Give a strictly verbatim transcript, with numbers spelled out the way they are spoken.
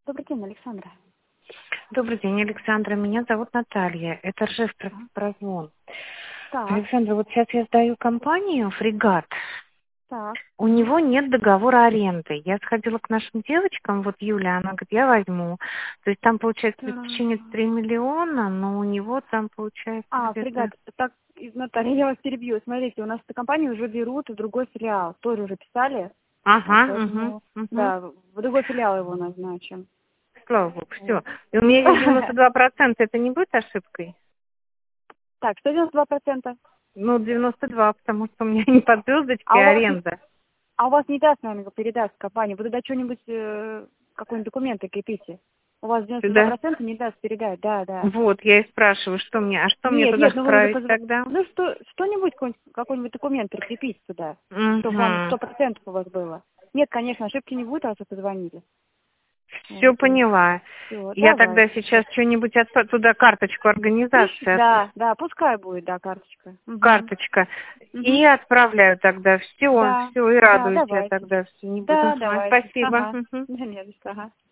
Добрый день, Александра. Добрый день, Александра. Меня зовут Наталья. Это Ржев прозвон. Так, Александра, вот сейчас я сдаю компанию «Фрегат». так. У него нет договора аренды. Я сходила к нашим девочкам, вот Юля, она говорит, я возьму. То есть там получается Так. обеспечение три миллиона, но у него там получается А, где-то... фрегат, так, из- Наталья, я вас перебью. Смотрите, у нас эту компанию уже берут в другой филиал. Тоже уже писали, а, Ага, угу, поэтому, угу. да, в другой филиал его назначим. Слава богу, все. Вот. И у меня есть девяносто два процента, это не будет ошибкой? Так, сто девяносто два процента. Ну, девяносто два, потому что у меня не под А звездочкой у вас, не- аренда. а у вас не даст, наверное, передаст компания. Вы тогда что-нибудь, э, какой-нибудь документ крепите. У вас девяносто два Сюда? процента не даст передать, да, да. Вот, я и спрашиваю, что мне, а что мне Нет, туда нет, ну вы уже вправить позв... тогда? Ну что, что-нибудь, какой-нибудь, какой-нибудь документ прикрепить сюда, чтобы вам Угу. сто процентов у вас было. Нет, конечно, ошибки не будет, раз вы позвонили. Все Вот, поняла. все, Я тогда давайте. сейчас что-нибудь отп- туда карточку Пиш, организации, от- да, да, пускай будет, да, карточка. Угу. карточка, Угу. и отправляю тогда. Все, Да, все, и да, радуюсь я давайте. тогда, все, не буду. Да, Ага, давайте. спасибо. Ага. Мгм. Да, не за что, ага.